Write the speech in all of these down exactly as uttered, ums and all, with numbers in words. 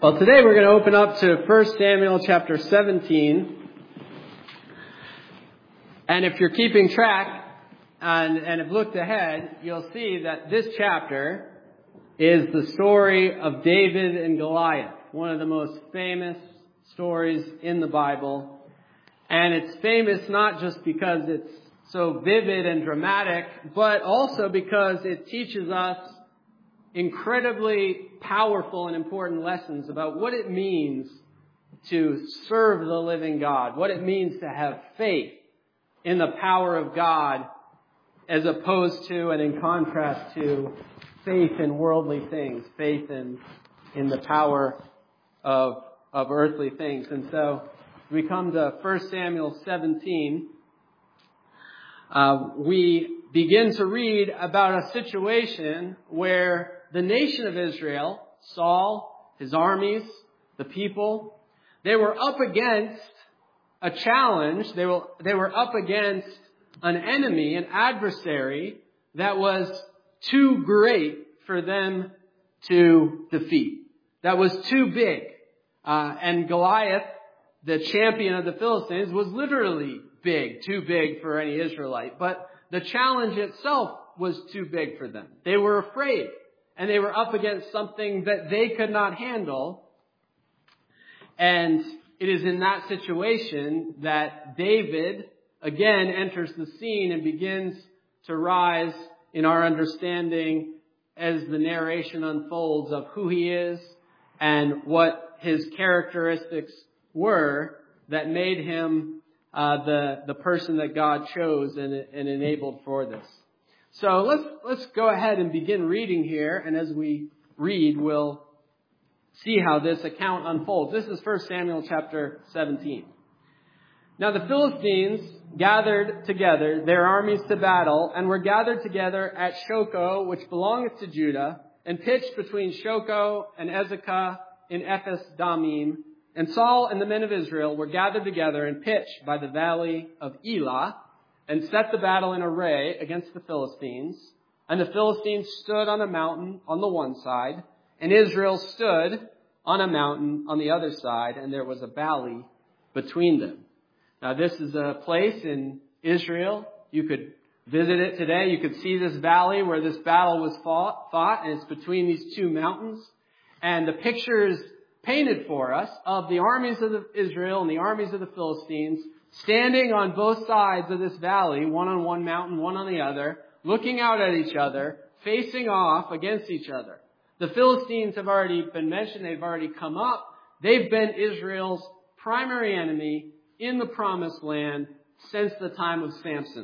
Well, today we're going to open up to First Samuel chapter seventeen. And if you're keeping track and, and have looked ahead, you'll see that this chapter is the story of David and Goliath, one of the most famous stories in the Bible. And it's famous not just because it's so vivid and dramatic, but also because it teaches us incredibly powerful and important lessons about what it means to serve the living God, what it means to have faith in the power of God as opposed to and in contrast to faith in worldly things, faith in, in the power of, of earthly things. And so we come to First Samuel seventeen. Uh, we begin to read about a situation where the nation of Israel, Saul, his armies, the people, they were up against a challenge. They were, they were up against an enemy, an adversary that was too great for them to defeat. That was too big. Uh, and Goliath, the champion of the Philistines, was literally big, too big for any Israelite. But the challenge itself was too big for them. They were afraid. And they were up against something that they could not handle. And it is in that situation that David again enters the scene and begins to rise in our understanding as the narration unfolds of who he is and what his characteristics were that made him uh, the, the person that God chose and, and enabled for this. So let's let's go ahead and begin reading here, and as we read, we'll see how this account unfolds. This is First Samuel chapter seventeen. Now the Philistines gathered together their armies to battle, and were gathered together at Shochoh, which belongeth to Judah, and pitched between Shochoh and Ezekah in Ephes Damim. And Saul and the men of Israel were gathered together and pitched by the valley of Elah, and set the battle in array against the Philistines. And the Philistines stood on a mountain on the one side, and Israel stood on a mountain on the other side, and there was a valley between them. Now this is a place in Israel. You could visit it today. You could see this valley where this battle was fought, fought and it's between these two mountains. And the picture is painted for us of the armies of the Israel and the armies of the Philistines standing on both sides of this valley, one on one mountain, one on the other, looking out at each other, facing off against each other. The Philistines have already been mentioned. They've already come up. They've been Israel's primary enemy in the Promised Land since the time of Samson.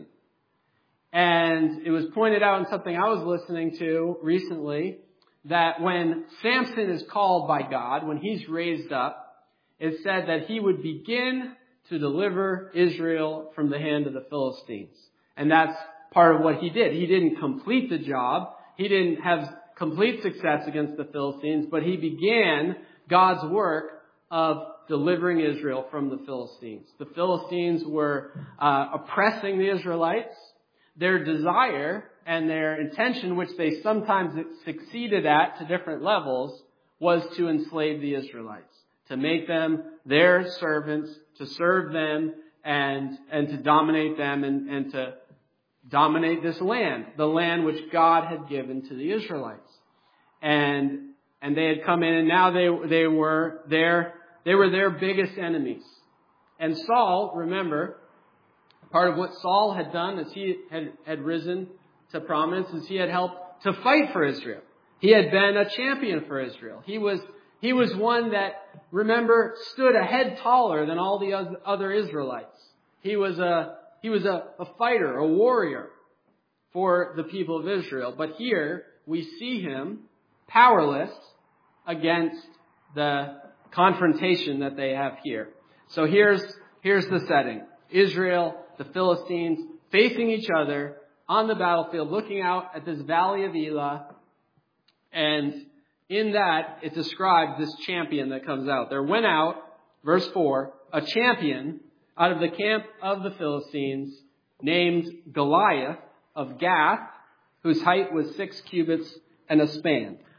And it was pointed out in something I was listening to recently that when Samson is called by God, when he's raised up, it said that he would begin to deliver Israel from the hand of the Philistines. And that's part of what he did. He didn't complete the job. He didn't have complete success against the Philistines, but he began God's work of delivering Israel from the Philistines. The Philistines were uh, oppressing the Israelites. Their desire and their intention, which they sometimes succeeded at to different levels, was to enslave the Israelites, to make them their servants, to serve them and and to dominate them and, and to dominate this land, the land which God had given to the Israelites. And and they had come in, and now they they were their they were their biggest enemies. And Saul, remember, part of what Saul had done as he had, had risen to prominence is he had helped to fight for Israel. He had been a champion for Israel. He was He was one that, remember, stood a head taller than all the other Israelites. He was a he was a, a fighter, a warrior for the people of Israel. But here we see him powerless against the confrontation that they have here. So here's here's the setting. Israel, the Philistines, facing each other on the battlefield, looking out at this valley of Elah, and in that, it describes this champion that comes out. There went out, verse four, a champion out of the camp of the Philistines named Goliath of Gath, whose height was six cubits and a span.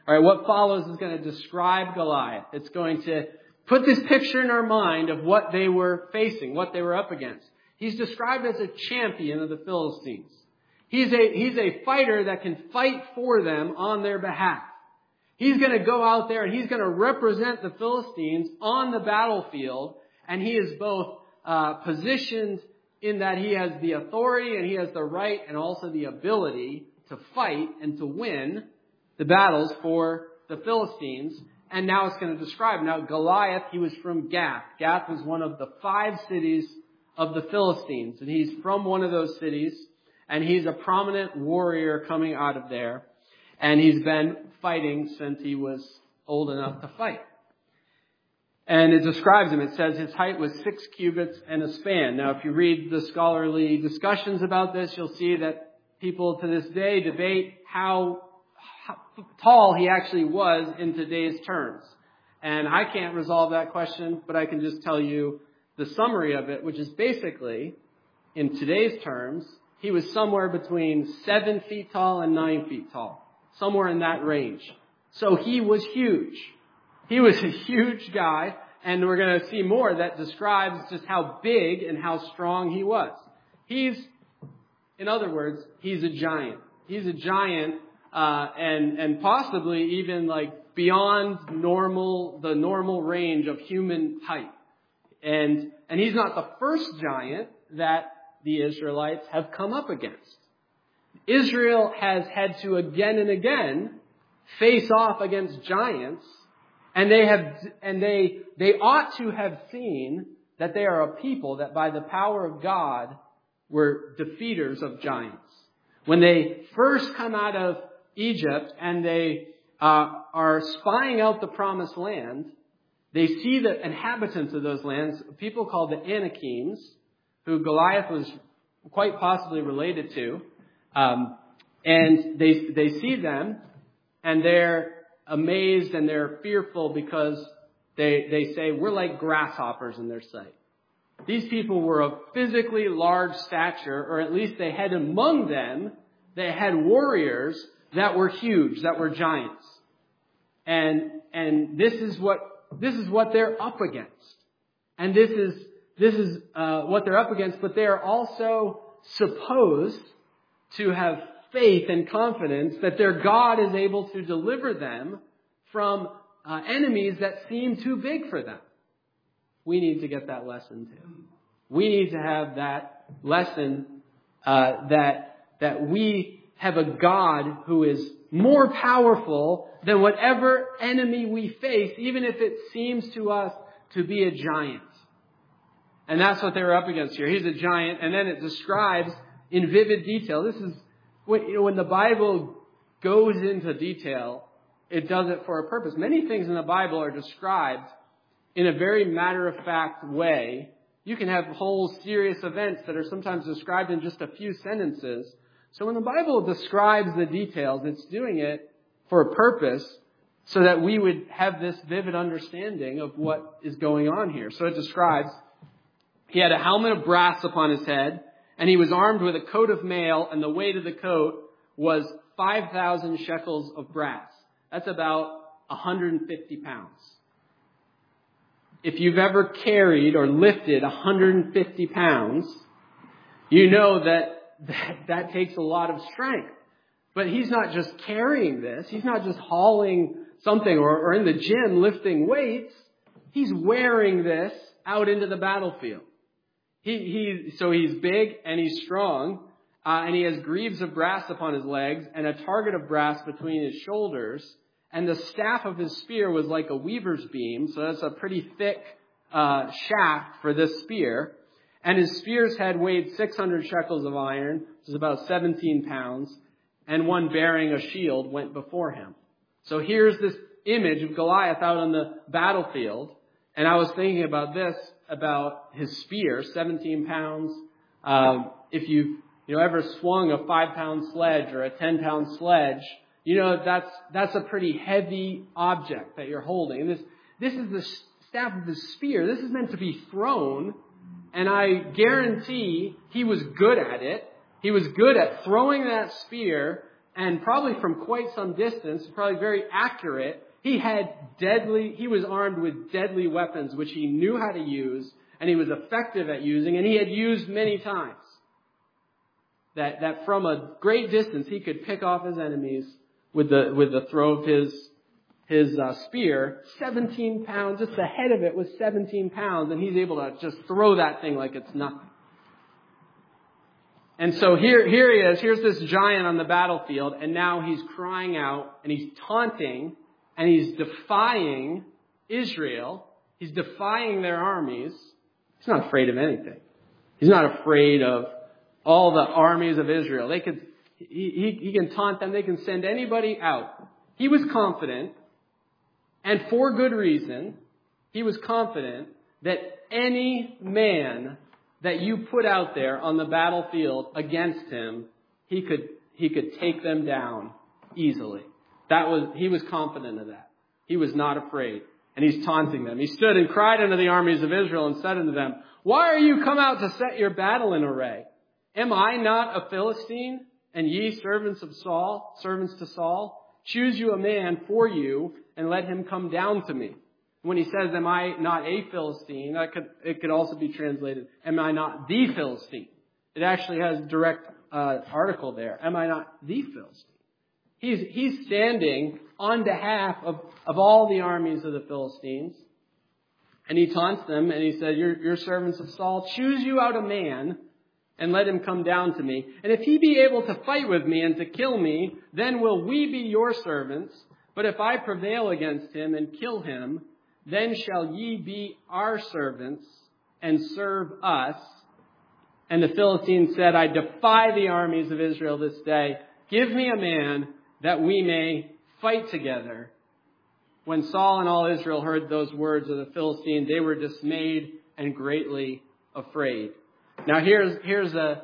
All right, what follows is going to describe Goliath. It's going to put this picture in our mind of what they were facing, what they were up against. He's described as a champion of the Philistines. He's a, he's a fighter that can fight for them on their behalf. He's going to go out there and he's going to represent the Philistines on the battlefield. And he is both uh, positioned in that he has the authority and he has the right and also the ability to fight and to win the battles for the Philistines. And now it's going to describe. Now Goliath, he was from Gath. Gath was one of the five cities of the Philistines. And he's from one of those cities. And he's a prominent warrior coming out of there. And he's been fighting since he was old enough to fight. And it describes him. It says his height was six cubits and a span. Now, if you read the scholarly discussions about this, you'll see that people to this day debate how, how tall he actually was in today's terms. And I can't resolve that question, but I can just tell you the summary of it, which is basically, in today's terms, he was somewhere between seven feet tall and nine feet tall. Somewhere in that range. So he was huge. He was a huge guy, and we're going to see more that describes just how big and how strong he was. He's, in other words, he's a giant. He's a giant, uh, and, and possibly even like beyond normal, the normal range of human height. And, and he's not the first giant that the Israelites have come up against. Israel has had to again and again face off against giants, and they have, and they, they ought to have seen that they are a people that by the power of God were defeaters of giants. When they first come out of Egypt and they uh, are spying out the promised land, they see the inhabitants of those lands, people called the Anakims, who Goliath was quite possibly related to. Um, and they, they see them and they're amazed and they're fearful because they, they say, we're like grasshoppers in their sight. These people were of physically large stature, or at least they had among them, they had warriors that were huge, that were giants. And, and this is what, this is what they're up against. And this is, this is, uh, what they're up against, but they are also supposed to have faith and confidence that their God is able to deliver them from uh, enemies that seem too big for them. We need to get that lesson too. We need to have that lesson uh, that that we have a God who is more powerful than whatever enemy we face, even if it seems to us to be a giant. And that's what they were up against here. He's a giant, and then it describes in vivid detail. This is when, you know, when the Bible goes into detail, it does it for a purpose. Many things in the Bible are described in a very matter-of-fact way. You can have whole serious events that are sometimes described in just a few sentences. So when the Bible describes the details, it's doing it for a purpose so that we would have this vivid understanding of what is going on here. So it describes, he had a helmet of brass upon his head, and he was armed with a coat of mail, and the weight of the coat was five thousand shekels of brass. That's about one hundred fifty pounds. If you've ever carried or lifted one hundred fifty pounds, you know that, that that takes a lot of strength. But he's not just carrying this. He's not just hauling something or, or in the gym lifting weights. He's wearing this out into the battlefield. He, he, so he's big and he's strong, uh, and he has greaves of brass upon his legs and a target of brass between his shoulders. And the staff of his spear was like a weaver's beam, so that's a pretty thick uh, shaft for this spear. And his spear's head weighed six hundred shekels of iron, which is about seventeen pounds, and one bearing a shield went before him. So here's this image of Goliath out on the battlefield, and I was thinking about this, about his spear, seventeen pounds. Um, if you've you know ever swung a five-pound sledge or a ten-pound sledge, you know, that's, that's a pretty heavy object that you're holding. And this, this is the staff of the spear. This is meant to be thrown. And I guarantee he was good at it. He was good at throwing that spear and probably from quite some distance, probably very accurate. He had deadly, he was armed with deadly weapons, which he knew how to use, and he was effective at using, and he had used many times. That, that from a great distance, he could pick off his enemies with the, with the throw of his, his uh, spear. seventeen pounds, just the head of it was seventeen pounds, and he's able to just throw that thing like it's nothing. And so here, here he is, here's this giant on the battlefield, and now he's crying out, and he's taunting, and he's defying Israel. He's defying their armies. He's not afraid of anything. He's not afraid of all the armies of Israel. They could, he, he, he can taunt them. They can send anybody out. He was confident, and for good reason, he was confident that any man that you put out there on the battlefield against him, he could, he could take them down easily. That was, he was confident of that. He was not afraid. And he's taunting them. He stood and cried unto the armies of Israel and said unto them, why are you come out to set your battle in array? Am I not a Philistine, and ye servants of Saul, servants to Saul? Choose you a man for you, and let him come down to me. When he says, am I not a Philistine, that could, it could also be translated, am I not the Philistine? It actually has direct uh, article there. Am I not the Philistine? He's, he's standing on behalf of, of all the armies of the Philistines. And he taunts them, and he said, you're, you're servants of Saul. Choose you out a man, and let him come down to me. And if he be able to fight with me and to kill me, then will we be your servants. But if I prevail against him and kill him, then shall ye be our servants and serve us. And the Philistines said, I defy the armies of Israel this day. Give me a man that we may fight together. When Saul and all Israel heard those words of the Philistines, they were dismayed and greatly afraid. Now here's, here's a,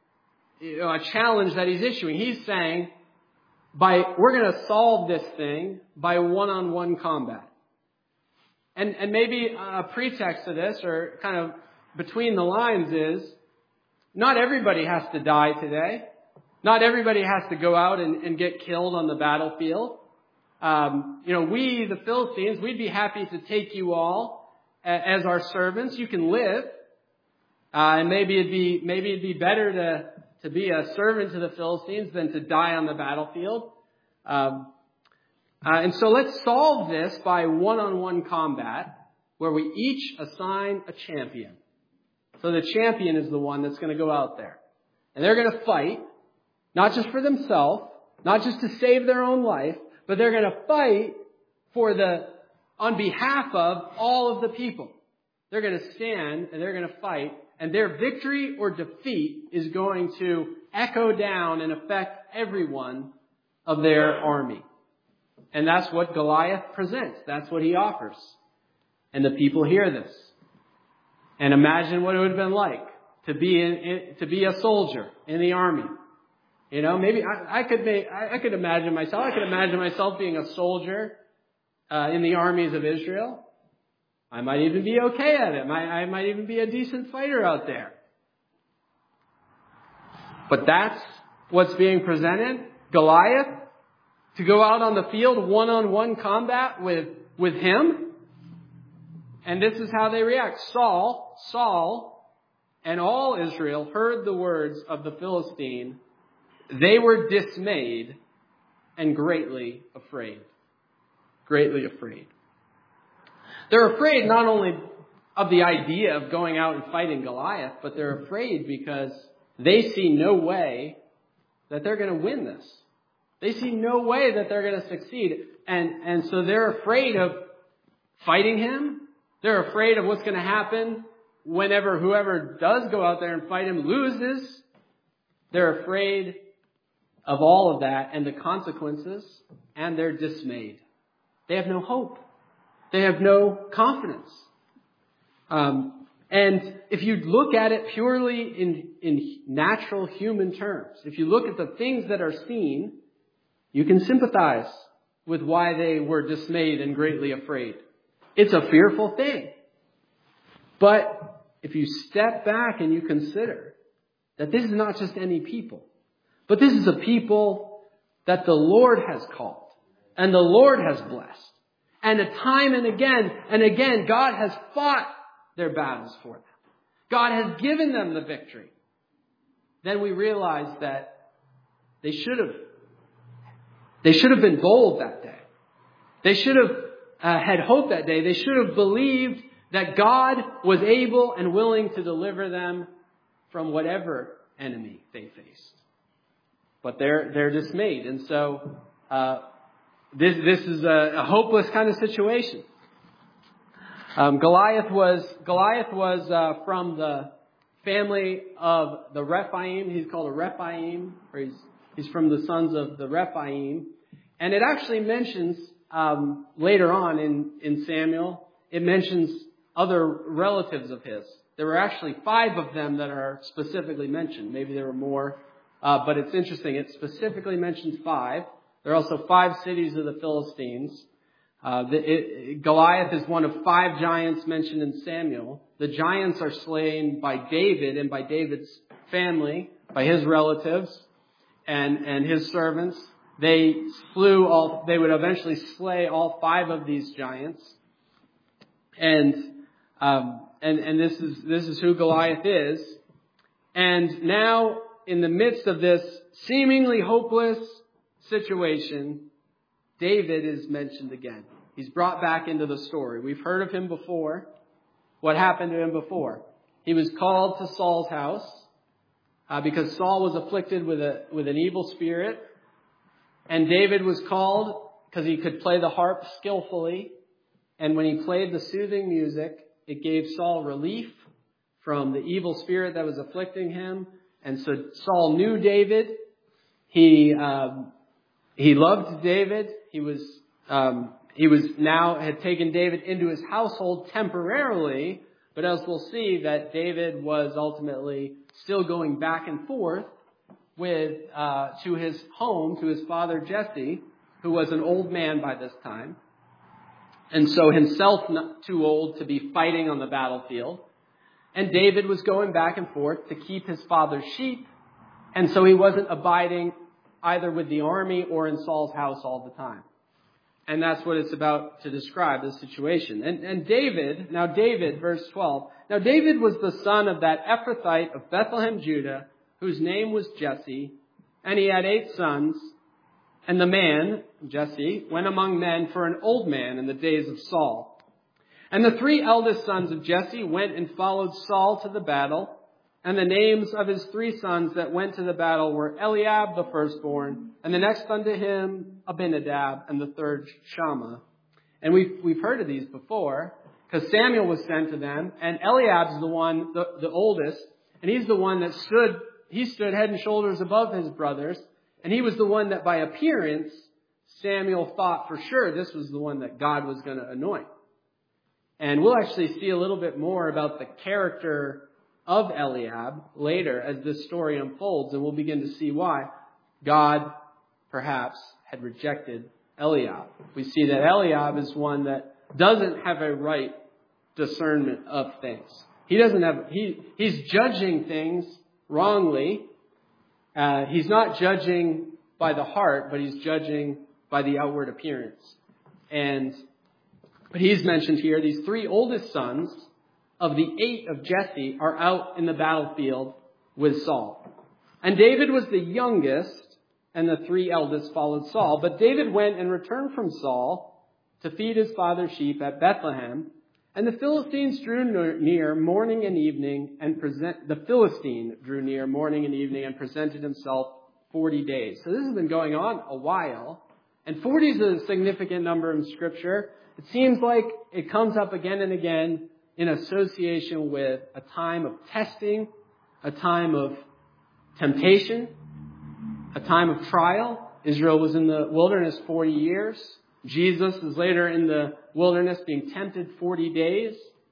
you know, a challenge that he's issuing. He's saying, by, we're going to solve this thing by one-on-one combat. And, and maybe a pretext to this, or kind of between the lines, is not everybody has to die today. Not everybody has to go out and, and get killed on the battlefield. Um, you know, we, the Philistines, we'd be happy to take you all as our servants. You can live. Uh, and maybe it'd be, maybe it'd be better to, to be a servant to the Philistines than to die on the battlefield. Um, uh, and so let's solve this by one-on-one combat, where we each assign a champion. So the champion is the one that's going to go out there. And they're going to fight, not just for themselves, not just to save their own life, but they're going to fight for the, on behalf of all of the people. They're going to stand and they're going to fight, and their victory or defeat is going to echo down and affect everyone of their army. And that's what Goliath presents. That's what he offers. And the people hear this. And imagine what it would have been like to be in, in to be a soldier in the army. You know, maybe I, I could make, I, I could imagine myself. I could imagine myself being a soldier uh, in the armies of Israel. I might even be okay at it. I, I might even be a decent fighter out there. But that's what's being presented. Goliath, to go out on the field one-on-one combat with, with him. And this is how they react. Saul, Saul, and all Israel heard the words of the Philistine. They were dismayed and greatly afraid. Greatly afraid. They're afraid not only of the idea of going out and fighting Goliath, but they're afraid because they see no way that they're going to win this. They see no way that they're going to succeed. And, and so they're afraid of fighting him. They're afraid of what's going to happen whenever whoever does go out there and fight him loses. They're afraid of all of that and the consequences, and they're dismayed. They have no hope. They have no confidence. Um, and if you look at it purely in, in natural human terms, if you look at the things that are seen, you can sympathize with why they were dismayed and greatly afraid. It's a fearful thing. But if you step back and you consider that this is not just any people, but this is a people that the Lord has called and the Lord has blessed. And time and again and again, God has fought their battles for them. God has given them the victory. Then we realize that they should have, they should have been bold that day. They should have uh, had hope that day. They should have believed that God was able and willing to deliver them from whatever enemy they faced. But they're they're dismayed, and so uh, this this is a, a hopeless kind of situation. Um, Goliath was Goliath was uh, from the family of the Rephaim. He's called a Rephaim, or he's he's from the sons of the Rephaim, and it actually mentions um, later on in in Samuel. It mentions other relatives of his. There were actually five of them that are specifically mentioned. Maybe there were more. Uh, but it's interesting. It specifically mentions five. There are also five cities of the Philistines. Uh, the, it, Goliath is one of five giants mentioned in Samuel. The giants are slain by David and by David's family, by his relatives and, and his servants. They slew all, they would eventually slay all five of these giants. And, um, and, and this is, this is who Goliath is. And now, in the midst of this seemingly hopeless situation, David is mentioned again. He's brought back into the story. We've heard of him before. What happened to him before? He was called to Saul's house uh, because Saul was afflicted with a with an evil spirit. And David was called because he could play the harp skillfully. And when he played the soothing music, it gave Saul relief from the evil spirit that was afflicting him. And so Saul knew David. He um, he loved David. He was um, he was now had taken David into his household temporarily. But as we'll see, that David was ultimately still going back and forth with uh, to his home, to his father Jesse, who was an old man by this time, and so himself not too old to be fighting on the battlefield. And David was going back and forth to keep his father's sheep. And so he wasn't abiding either with the army or in Saul's house all the time. And that's what it's about to describe, this situation. And, and David, now David, verse twelve. Now David was the son of that Ephrathite of Bethlehem, Judah, whose name was Jesse. And he had eight sons. And the man, Jesse, went among men for an old man in the days of Saul. And the three eldest sons of Jesse went and followed Saul to the battle. And the names of his three sons that went to the battle were Eliab, the firstborn, and the next unto him, Abinadab, and the third, Shammah. And we've, we've heard of these before, because Samuel was sent to them, and Eliab's the one, the, the oldest, and he's the one that stood, he stood head and shoulders above his brothers, and he was the one that by appearance, Samuel thought for sure this was the one that God was going to anoint. And we'll actually see a little bit more about the character of Eliab later as this story unfolds, and we'll begin to see why God perhaps had rejected Eliab. We see that Eliab is one that doesn't have a right discernment of things. He doesn't have, he, he's judging things wrongly. Uh, he's not judging by the heart, but he's judging by the outward appearance. And But he's mentioned here, these three oldest sons of the eight of Jesse are out in the battlefield with Saul. And David was the youngest, and the three eldest followed Saul. But David went and returned from Saul to feed his father's sheep at Bethlehem. And the Philistines drew near morning and evening, and present, the Philistine drew near morning and evening and presented himself forty days. So this has been going on a while. And forty is a significant number in Scripture. It seems like it comes up again and again in association with a time of testing, a time of temptation, a time of trial. Israel was in the wilderness forty years. Jesus is later in the wilderness being tempted forty days.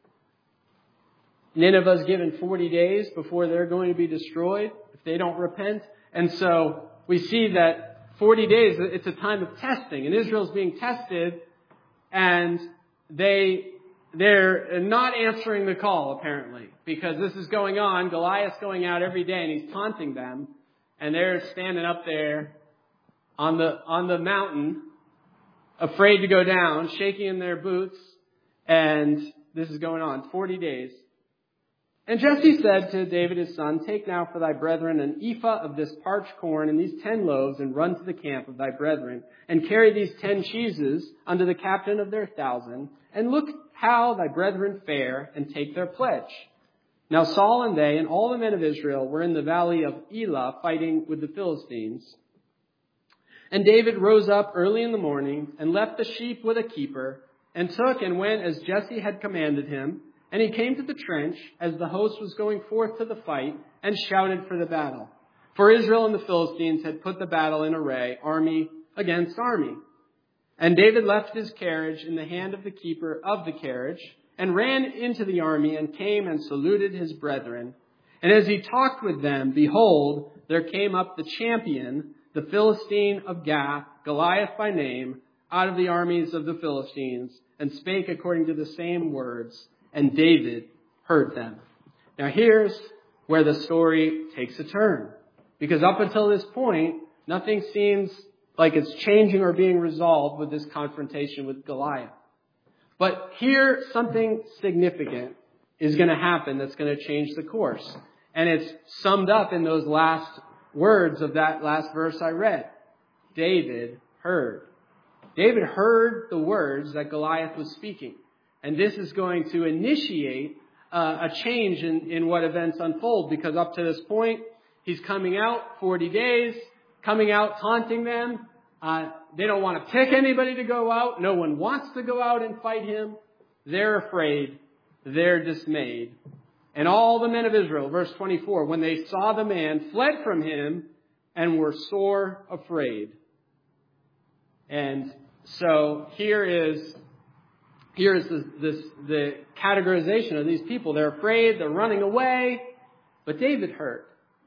Nineveh is given forty days before they're going to be destroyed if they don't repent. And so we see that forty days, it's a time of testing. And Israel's being tested. And they, they're not answering the call, apparently, because this is going on. Goliath's going out every day, and he's taunting them. And they're standing up there on the, on the mountain, afraid to go down, shaking in their boots, and this is going on forty days. And Jesse said to David his son, "Take now for thy brethren an ephah of this parched corn and these ten loaves, and run to the camp of thy brethren, and carry these ten cheeses unto the captain of their thousand, and look how thy brethren fare, and take their pledge." Now Saul and they and all the men of Israel were in the valley of Elah fighting with the Philistines. And David rose up early in the morning and left the sheep with a keeper, and took and went as Jesse had commanded him. And he came to the trench as the host was going forth to the fight, and shouted for the battle. For Israel and the Philistines had put the battle in array, army against army. And David left his carriage in the hand of the keeper of the carriage, and ran into the army, and came and saluted his brethren. And as he talked with them, behold, there came up the champion, the Philistine of Gath, Goliath by name, out of the armies of the Philistines, and spake according to the same words, and David heard them. Now here's where the story takes a turn. Because up until this point, nothing seems like it's changing or being resolved with this confrontation with Goliath. But here, something significant is going to happen that's going to change the course. And it's summed up in those last words of that last verse I read. David heard. David heard the words that Goliath was speaking. And this is going to initiate uh, a change in, in what events unfold. Because up to this point, he's coming out forty days, coming out taunting them. Uh, they don't want to pick anybody to go out. No one wants to go out and fight him. They're afraid. They're dismayed. And all the men of Israel, verse twenty-four, when they saw the man, fled from him and were sore afraid. And so here is, here is this, this, the categorization of these people. They're afraid. They're running away. But David heard.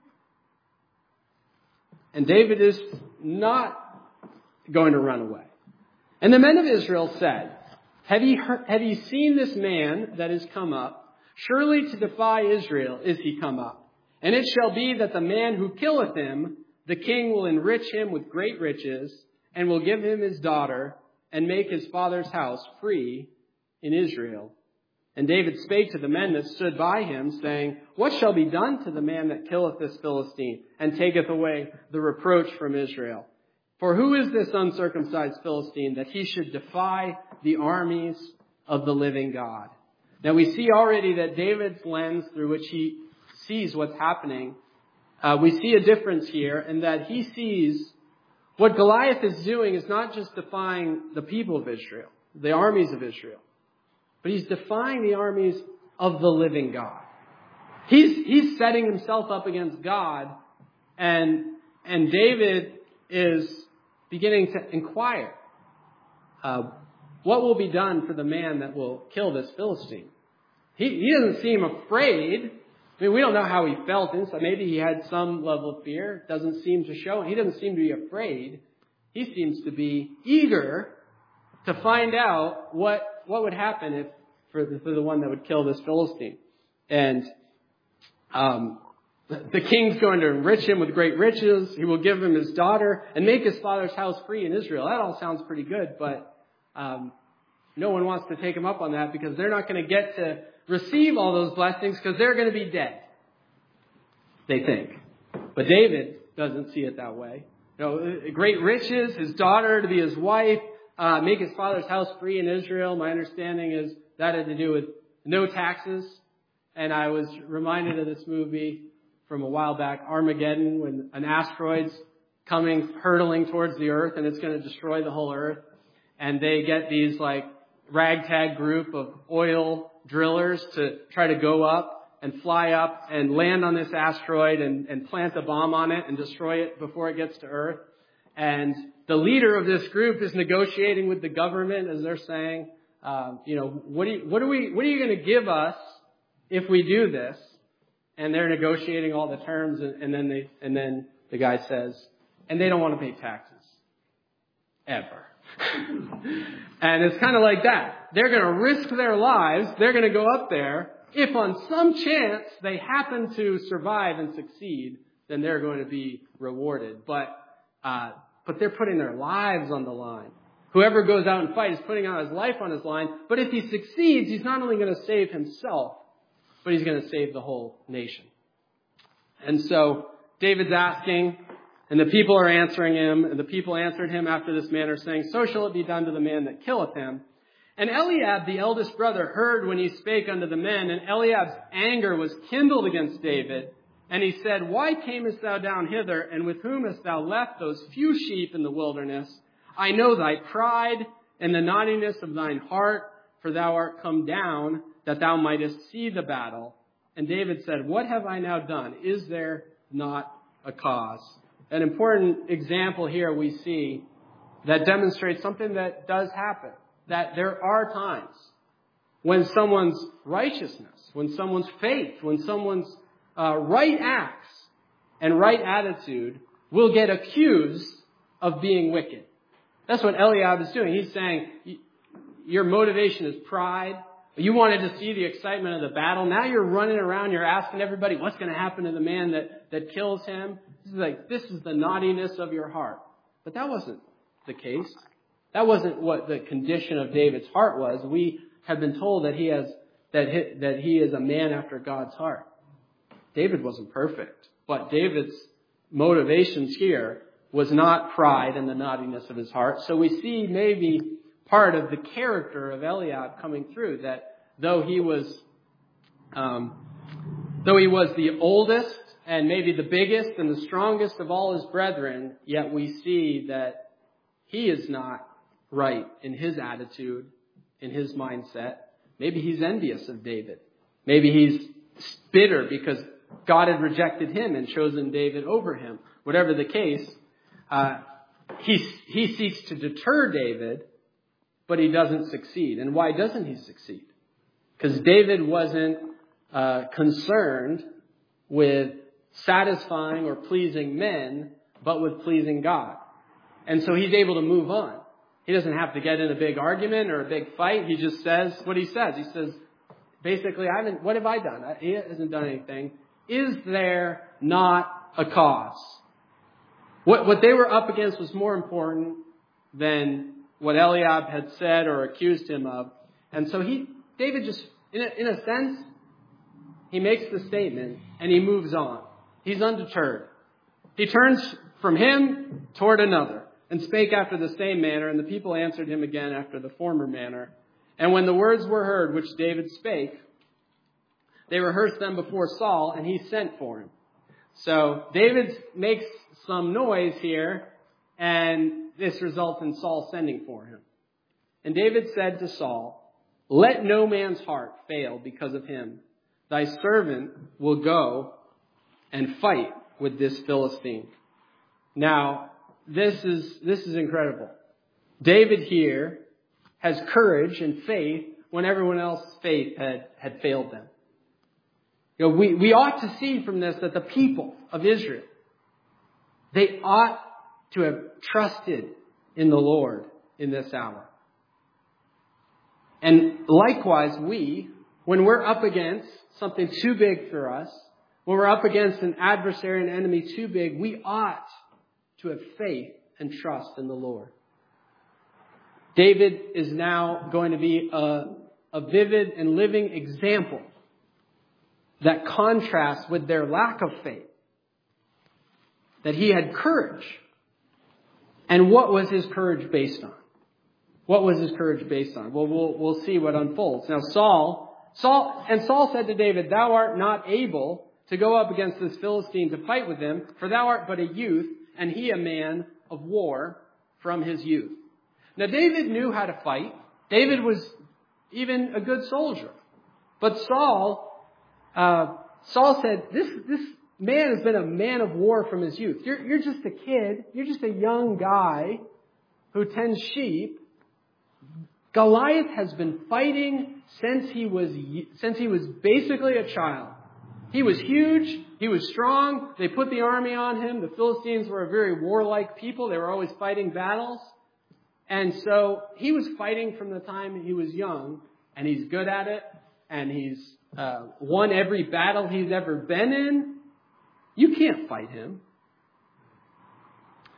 And David is not going to run away. And the men of Israel said, Have ye, heard, have ye seen this man that is come up? Surely to defy Israel is he come up. And it shall be that the man who killeth him, the king will enrich him with great riches, and will give him his daughter, and make his father's house free in Israel. And David spake to the men that stood by him, saying, What shall be done to the man that killeth this Philistine, and taketh away the reproach from Israel? For who is this uncircumcised Philistine that he should defy the armies of the living God? Now we see already that David's lens through which he sees what's happening, uh, we see a difference here in that he sees what Goliath is doing is not just defying the people of Israel, the armies of Israel, but he's defying the armies of the living God. He's, he's setting himself up against God, and, and David is beginning to inquire, uh, what will be done for the man that will kill this Philistine? He, he doesn't seem afraid. I mean, we don't know how he felt inside. Maybe he had some level of fear. Doesn't seem to show. He doesn't seem to be afraid. He seems to be eager to find out what, what would happen if for the, for the one that would kill this Philistine. And um, the king's going to enrich him with great riches. He will give him his daughter and make his father's house free in Israel. That all sounds pretty good, but um, no one wants to take him up on that because they're not going to get to receive all those blessings because they're going to be dead, they think. But David doesn't see it that way. You know, great riches, his daughter to be his wife, uh, make his father's house free in Israel. My understanding is that had to do with no taxes. And I was reminded of this movie from a while back, Armageddon, when an asteroid's coming, hurtling towards the earth, and it's going to destroy the whole earth. And they get these like ragtag group of oil drillers to try to go up and fly up and land on this asteroid and, and plant a bomb on it and destroy it before it gets to Earth. And the leader of this group is negotiating with the government, as they're saying, um, you know, what do you, what are we, what are you going to give us if we do this? And they're negotiating all the terms, and, and then they, and then the guy says, and they don't want to pay taxes ever. And it's kind of like that. They're going to risk their lives. They're going to go up there. If on some chance they happen to survive and succeed, then they're going to be rewarded. But uh, but they're putting their lives on the line. Whoever goes out and fights is putting out his life on his line. But if he succeeds, he's not only going to save himself, but he's going to save the whole nation. And so David's asking, and the people are answering him, and the people answered him after this manner, saying, so shall it be done to the man that killeth him. And Eliab, the eldest brother, heard when he spake unto the men, and Eliab's anger was kindled against David. And he said, why camest thou down hither, and with whom hast thou left those few sheep in the wilderness? I know thy pride and the naughtiness of thine heart, for thou art come down, that thou mightest see the battle. And David said, what have I now done? Is there not a cause? An important example here we see that demonstrates something that does happen. That there are times when someone's righteousness, when someone's faith, when someone's uh, right acts and right attitude will get accused of being wicked. That's what Eliab is doing. He's saying, your motivation is pride. You wanted to see the excitement of the battle. Now you're running around, you're asking everybody what's going to happen to the man that, that kills him. This is like, this is the naughtiness of your heart. But that wasn't the case. That wasn't what the condition of David's heart was. We have been told that he has, that he, that he is a man after God's heart. David wasn't perfect, but David's motivations here was not pride and the naughtiness of his heart. So we see maybe part of the character of Eliab coming through, that though he was, um, though he was the oldest and maybe the biggest and the strongest of all his brethren, yet we see that he is not right in his attitude, in his mindset. Maybe he's envious of David. Maybe he's bitter because God had rejected him and chosen David over him. Whatever the case, Uh, he, he seeks to deter David, but he doesn't succeed. And why doesn't he succeed? Because David wasn't uh, concerned with satisfying or pleasing men, but with pleasing God. And so he's able to move on. He doesn't have to get in a big argument or a big fight. He just says what he says. He says, basically, I haven't, what have I done? He hasn't done anything. Is there not a cause? What, what they were up against was more important than what Eliab had said or accused him of. And so he, David just, in a, in a sense, he makes the statement and he moves on. He's undeterred. He turns from him toward another and spake after the same manner, and the people answered him again after the former manner. And when the words were heard which David spake, they rehearsed them before Saul, and he sent for him. So David makes some noise here, and this results in Saul sending for him. And David said to Saul, let no man's heart fail because of him. Thy servant will go and fight with this Philistine. Now, this is, this is incredible. David here has courage and faith when everyone else's faith had, had failed them. You know, we, we ought to see from this that the people of Israel, they ought to have trusted in the Lord in this hour. And likewise, we, when we're up against something too big for us, when we're up against an adversary, an enemy too big, we ought to have faith and trust in the Lord. David is now going to be a, a vivid and living example that contrasts with their lack of faith. That he had courage. And what was his courage based on? What was his courage based on? Well, we'll, we'll see what unfolds. Now Saul, Saul, and Saul said to David, thou art not able to go up against this Philistine to fight with him, for thou art but a youth, and he a man of war from his youth. Now David knew how to fight. David was even a good soldier. But Saul, uh, Saul said, this, this man has been a man of war from his youth. You're, you're just a kid. You're just a young guy who tends sheep. Goliath has been fighting since he was, since he was basically a child. He was huge. He was strong. They put the army on him. The Philistines were a very warlike people. They were always fighting battles. And so he was fighting from the time he was young, and he's good at it, and he's uh, won every battle he's ever been in. You can't fight him.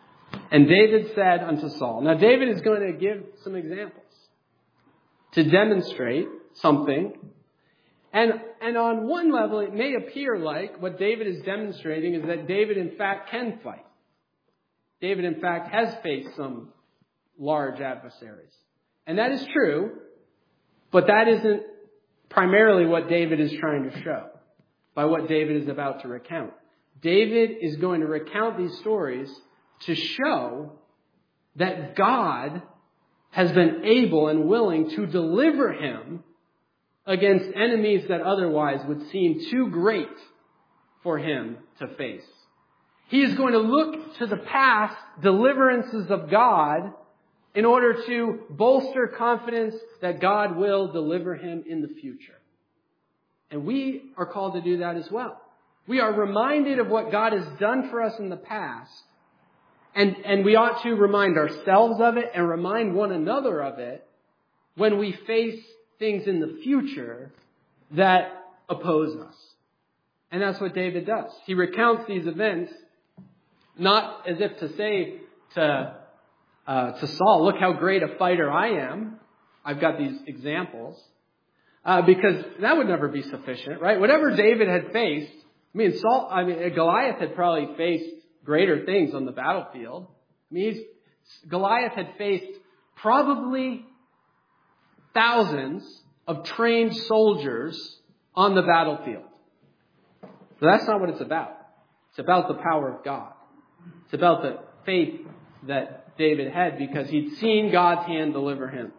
And David said unto Saul. Now David is going to give some examples to demonstrate something. And, and on one level, it may appear like what David is demonstrating is that David, in fact, can fight. David, in fact, has faced some large adversaries. And that is true, but that isn't primarily what David is trying to show by what David is about to recount. David is going to recount these stories to show that God has been able and willing to deliver him against enemies that otherwise would seem too great for him to face. He is going to look to the past deliverances of God in order to bolster confidence that God will deliver him in the future. And we are called to do that as well. We are reminded of what God has done for us in the past, and, and we ought to remind ourselves of it and remind one another of it when we face things in the future that oppose us. And that's what David does. He recounts these events not as if to say to, uh, to Saul, look how great a fighter I am. I've got these examples. Uh, because that would never be sufficient, right? Whatever David had faced, I mean, Saul, I mean, Goliath had probably faced greater things on the battlefield. I mean, he's, Goliath had faced probably thousands of trained soldiers on the battlefield. So that's not what it's about. It's about the power of God. It's about the faith that David had because he'd seen God's hand deliver him.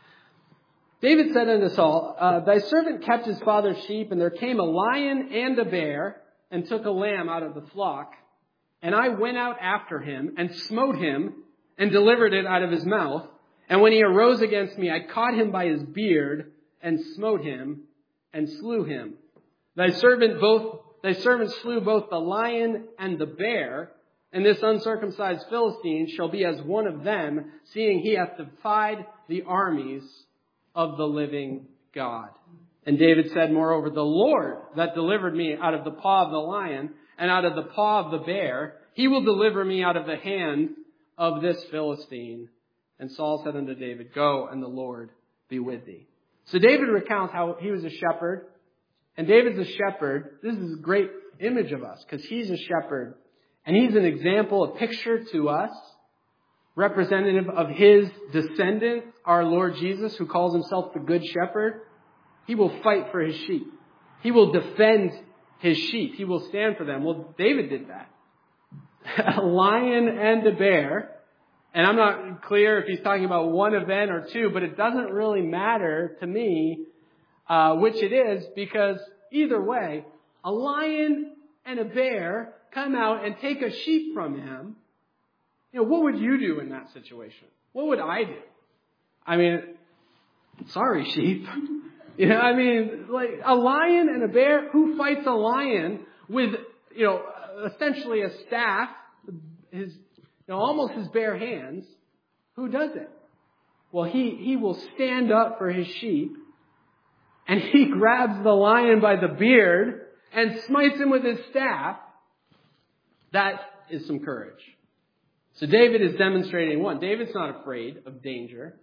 David said unto Saul, uh, thy servant kept his father's sheep, and there came a lion and a bear, and took a lamb out of the flock. And I went out after him, and smote him, and delivered it out of his mouth. And when he arose against me, I caught him by his beard, and smote him, and slew him. Thy servant both thy servant slew both the lion and the bear, and this uncircumcised Philistine shall be as one of them, seeing he hath defied the armies of the living God. And David said, moreover, the Lord that delivered me out of the paw of the lion and out of the paw of the bear, he will deliver me out of the hand of this Philistine. And Saul said unto David, go, and the Lord be with thee. So David recounts how he was a shepherd. And David's a shepherd. This is a great image of us because he's a shepherd. And he's an example, a picture to us, representative of his descendant, our Lord Jesus, who calls himself the Good Shepherd. He will fight for his sheep. He will defend his sheep. He will stand for them. Well, David did that. A lion and a bear. And I'm not clear if he's talking about one event or two, but it doesn't really matter to me uh, which it is, because either way, a lion and a bear come out and take a sheep from him. You know, what would you do in that situation? What would I do? I mean, sorry, sheep. You know, I mean, like a lion and a bear. Who fights a lion with, you know, essentially a staff, his, you know, almost his bare hands? Who does it? Well, he, he will stand up for his sheep, and he grabs the lion by the beard and smites him with his staff. That is some courage. So David is demonstrating, one, David's not afraid of danger,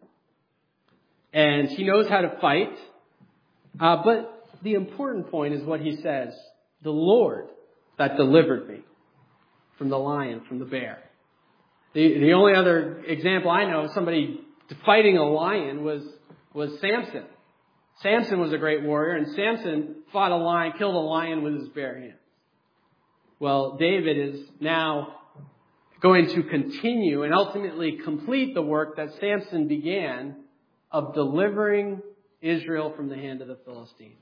and he knows how to fight. Uh, but the important point is what he says, the Lord that delivered me from the lion, from the bear. The, the only other example I know of somebody fighting a lion was, was Samson. Samson was a great warrior, and Samson fought a lion, killed a lion with his bare hands. Well, David is now going to continue and ultimately complete the work that Samson began of delivering Israel from the hand of the Philistines.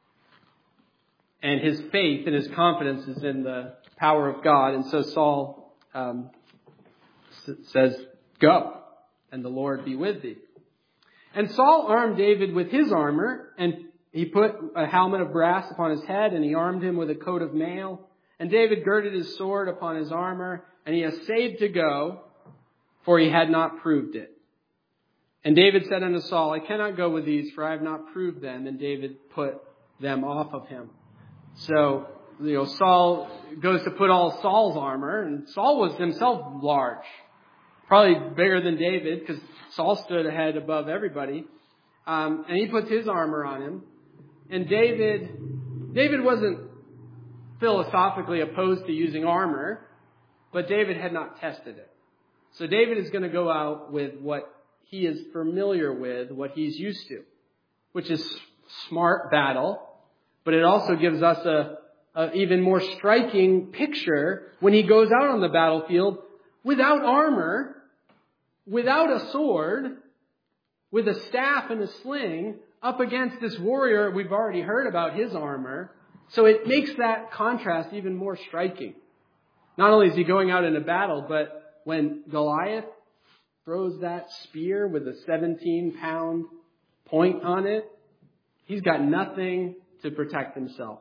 And his faith and his confidence is in the power of God. And so Saul um, says, go, and the Lord be with thee. And Saul armed David with his armor, and he put a helmet of brass upon his head, and he armed him with a coat of mail. And David girded his sword upon his armor, and he essayed to go, for he had not proved it. And David said unto Saul, I cannot go with these, for I have not proved them. And David put them off of him. So, you know, Saul goes to put all Saul's armor, and Saul was himself large. probably bigger than David, because Saul stood ahead above everybody. Um, and he puts his armor on him. And David, David wasn't philosophically opposed to using armor, but David had not tested it. So David is going to go out with what he is familiar with, what he's used to, which is smart battle. But it also gives us a, a even more striking picture when he goes out on the battlefield without armor, without a sword, with a staff and a sling, up against this warrior. We've already heard about his armor. So it makes that contrast even more striking. Not only is he going out in a battle, but when Goliath throws that spear with a seventeen pound point on it, he's got nothing to protect himself.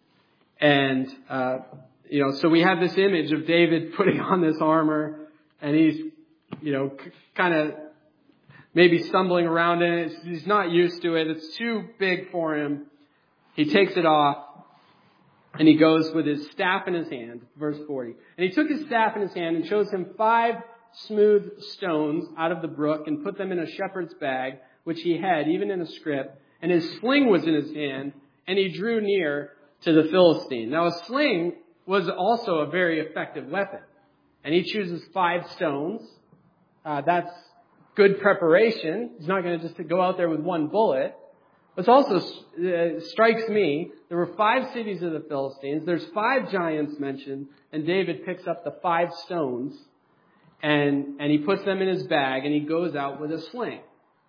And, uh, you know, so we have this image of David putting on this armor, and he's, you know, c- kind of maybe stumbling around in it. He's not used to it. It's too big for him. He takes it off, and he goes with his staff in his hand, verse forty. And he took his staff in his hand and chose him five smooth stones out of the brook and put them in a shepherd's bag, which he had, even in a scrip. And his sling was in his hand, and he drew near to the Philistine. Now, a sling was also a very effective weapon. And he chooses five stones. Uh, that's good preparation. He's not going to just go out there with one bullet. What's also uh, strikes me, there were five cities of the Philistines. There's five giants mentioned, and David picks up the five stones, and, and he puts them in his bag, and he goes out with a sling.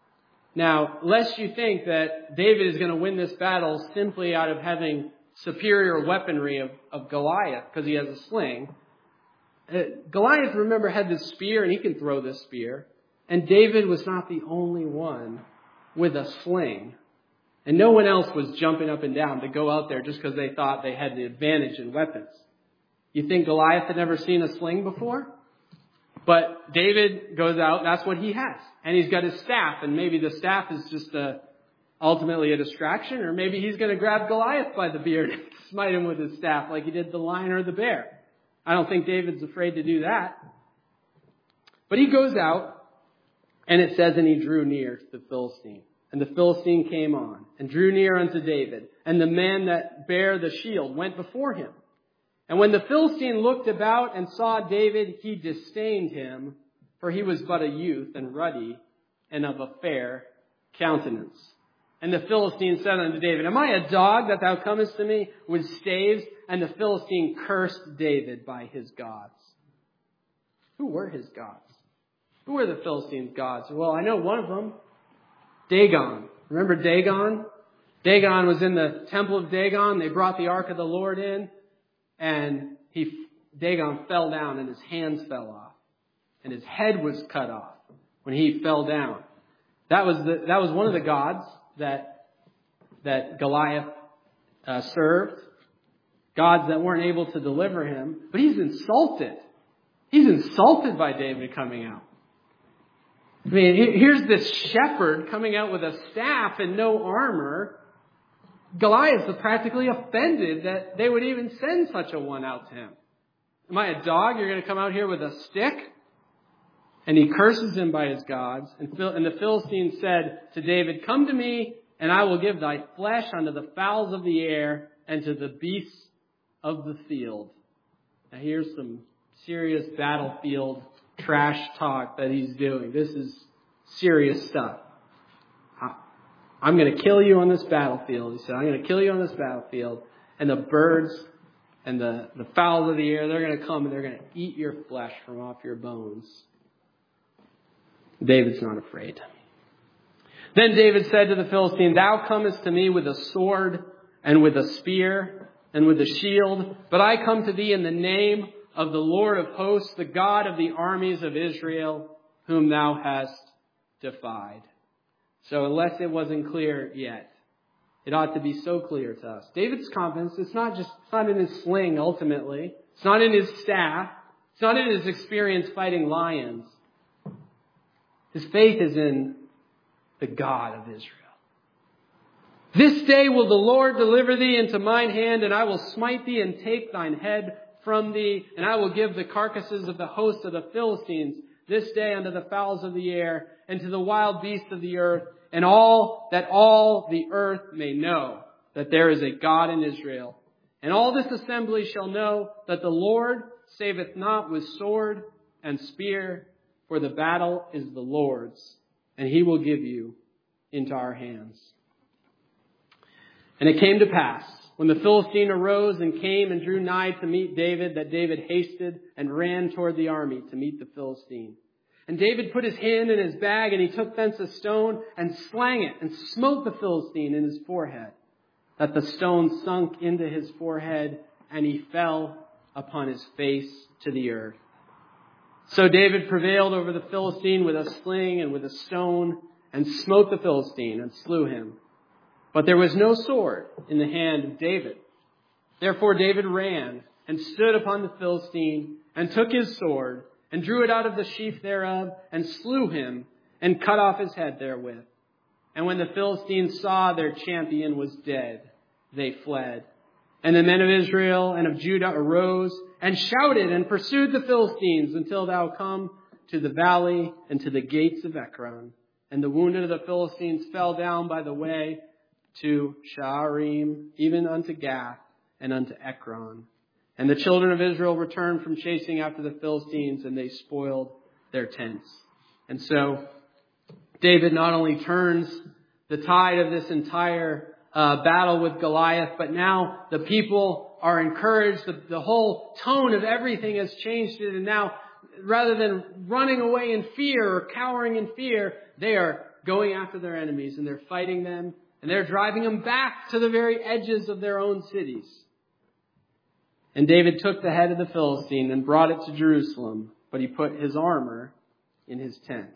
Now, lest you think that David is going to win this battle simply out of having superior weaponry of, of Goliath, because he has a sling. Uh, Goliath, remember, had this spear, and he can throw this spear. And David was not the only one with a sling. And no one else was jumping up and down to go out there just because they thought they had the advantage in weapons. You think Goliath had never seen a sling before? But David goes out, that's what he has. And he's got his staff, and maybe the staff is just a, ultimately a distraction, or maybe he's going to grab Goliath by the beard and smite him with his staff like he did the lion or the bear. I don't think David's afraid to do that. But he goes out, and it says, and he drew near to the Philistine. And the Philistine came on, and drew near unto David. And the man that bare the shield went before him. And when the Philistine looked about and saw David, he disdained him, for he was but a youth, and ruddy, and of a fair countenance. And the Philistine said unto David, Am I a dog that thou comest to me with staves? And the Philistine cursed David by his gods. Who were his gods? Who were the Philistines' gods? Well, I know one of them. Dagon. Remember Dagon? Dagon was in the temple of Dagon. They brought the ark of the Lord in. And he, Dagon fell down and his hands fell off. And his head was cut off when he fell down. That was the, that was one of the gods that, that Goliath uh, served. Gods that weren't able to deliver him. But he's insulted. He's insulted by David coming out. I mean, here's this shepherd coming out with a staff and no armor. Goliath is practically offended that they would even send such a one out to him. Am I a dog? You're going to come out here with a stick? And he curses him by his gods. And the Philistine said to David, Come to me, and I will give thy flesh unto the fowls of the air and to the beasts of the field. Now here's some serious battlefield trash talk that he's doing. This is serious stuff. I'm going to kill you on this battlefield. He said, I'm going to kill you on this battlefield. And the birds and the, the fowls of the air, they're going to come and they're going to eat your flesh from off your bones. David's not afraid. Then David said to the Philistine, Thou comest to me with a sword and with a spear and with a shield, but I come to thee in the name of the Lord of hosts, the God of the armies of Israel, whom thou hast defied. So unless it wasn't clear yet, it ought to be so clear to us. David's confidence, it's not just, it's not in his sling ultimately. It's not in his staff. It's not in his experience fighting lions. His faith is in the God of Israel. This day will the Lord deliver thee into mine hand, and I will smite thee and take thine head from thee, and I will give the carcasses of the host of the Philistines this day unto the fowls of the air, and to the wild beasts of the earth, and all that all the earth may know that there is a God in Israel. And all this assembly shall know that the Lord saveth not with sword and spear, for the battle is the Lord's, and he will give you into our hands. And it came to pass, when the Philistine arose and came and drew nigh to meet David, that David hasted and ran toward the army to meet the Philistine. And David put his hand in his bag, and he took thence a stone and slang it, and smote the Philistine in his forehead, that the stone sunk into his forehead, and he fell upon his face to the earth. So David prevailed over the Philistine with a sling and with a stone, and smote the Philistine and slew him. But there was no sword in the hand of David. Therefore David ran and stood upon the Philistine, and took his sword, and drew it out of the sheath thereof, and slew him, and cut off his head therewith. And when the Philistines saw their champion was dead, they fled. And the men of Israel and of Judah arose, and shouted, and pursued the Philistines, until thou come to the valley, and to the gates of Ekron. And the wounded of the Philistines fell down by the way to Sha'arim, even unto Gath, and unto Ekron. And the children of Israel returned from chasing after the Philistines, and they spoiled their tents. And so David not only turns the tide of this entire uh, battle with Goliath, but now the people are encouraged. The, the whole tone of everything has changed. And now, rather than running away in fear or cowering in fear, they are going after their enemies, and they're fighting them, and they're driving them back to the very edges of their own cities. And David took the head of the Philistine and brought it to Jerusalem, but he put his armor in his tent.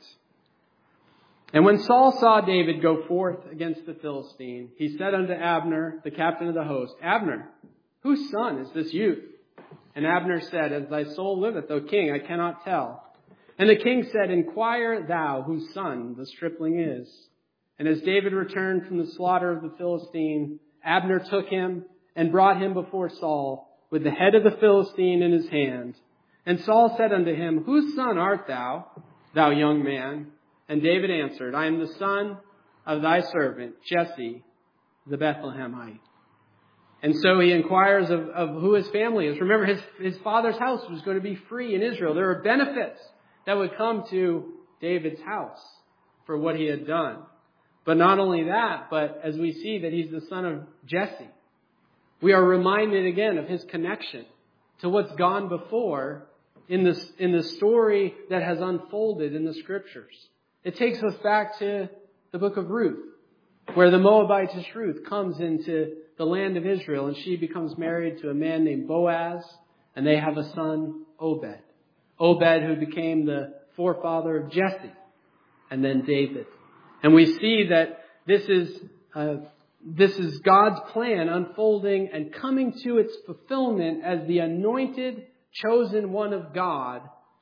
And when Saul saw David go forth against the Philistine, he said unto Abner, the captain of the host, Abner, whose son is this youth? And Abner said, As thy soul liveth, O king, I cannot tell. And the king said, Inquire thou whose son the stripling is. And as David returned from the slaughter of the Philistine, Abner took him and brought him before Saul, with the head of the Philistine in his hand. And Saul said unto him, Whose son art thou, thou young man? And David answered, I am the son of thy servant, Jesse, the Bethlehemite. And so he inquires of, of who his family is. Remember, his, his father's house was going to be free in Israel. There were benefits that would come to David's house for what he had done. But not only that, but as we see that he's the son of Jesse, we are reminded again of his connection to what's gone before in this, in the story that has unfolded in the scriptures. It takes us back to the book of Ruth, where the Moabitess Ruth comes into the land of Israel, and she becomes married to a man named Boaz, and they have a son, Obed. Obed, who became the forefather of Jesse, and then David. And we see that this is uh, this is God's plan unfolding and coming to its fulfillment as the anointed, chosen one of God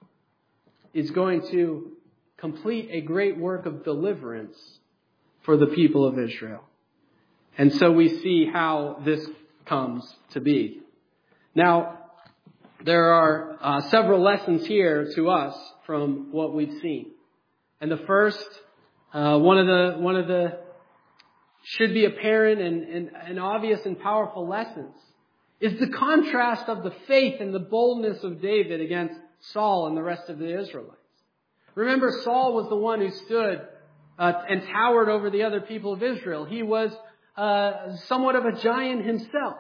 is going to complete a great work of deliverance for the people of Israel. And so we see how this comes to be. Now, there are uh, several lessons here to us from what we've seen. And the first, uh, one of the one of the should be apparent and, and, and obvious and powerful lessons is the contrast of the faith and the boldness of David against Saul and the rest of the Israelites. Remember, Saul was the one who stood uh, and towered over the other people of Israel. He was uh, somewhat of a giant himself.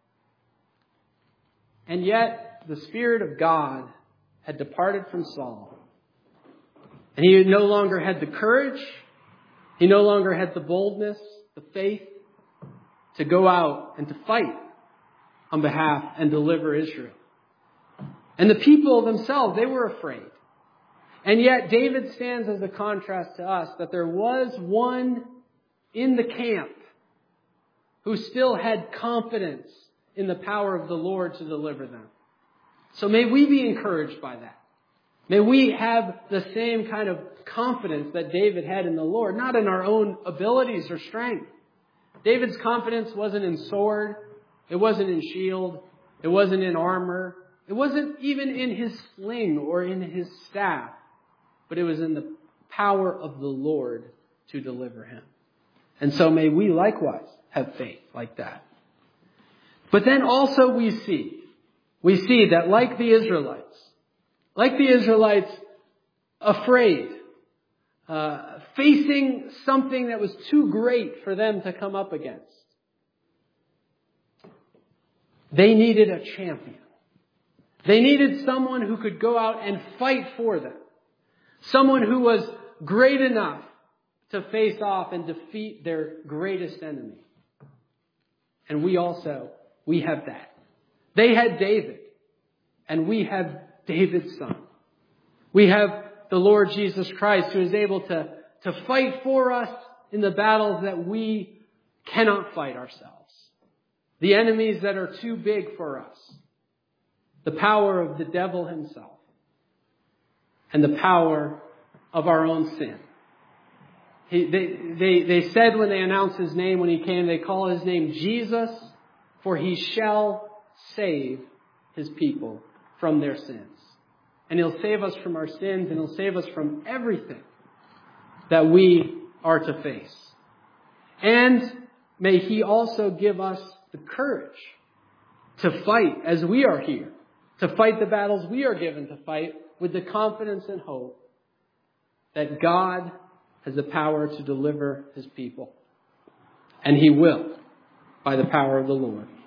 And yet, the Spirit of God had departed from Saul. And he no longer had the courage. He no longer had the boldness, the faith to go out and to fight on behalf and deliver Israel. And the people themselves, they were afraid. And yet David stands as a contrast to us that there was one in the camp who still had confidence in the power of the Lord to deliver them. So may we be encouraged by that. May we have the same kind of confidence that David had in the Lord, not in our own abilities or strength. David's confidence wasn't in sword. It wasn't in shield. It wasn't in armor. It wasn't even in his sling or in his staff. but it was in the power of the Lord to deliver him. And so may we likewise have faith like that. But then also we see, we see that like the Israelites, like the Israelites, afraid, uh, facing something that was too great for them to come up against. They needed a champion. They needed someone who could go out and fight for them. Someone who was great enough to face off and defeat their greatest enemy. And we also, we have that. They had David, and we have David's son. We have the Lord Jesus Christ, who is able to, to fight for us in the battles that we cannot fight ourselves. The enemies that are too big for us. The power of the devil himself. And the power of our own sin. He, they, they, they said when they announced his name, when he came, they call his name Jesus, for he shall save his people from their sins. And he'll save us from our sins, and he'll save us from everything that we are to face. And may he also give us the courage to fight as we are here, to fight the battles we are given to fight with the confidence and hope that God has the power to deliver his people. And he will, by the power of the Lord.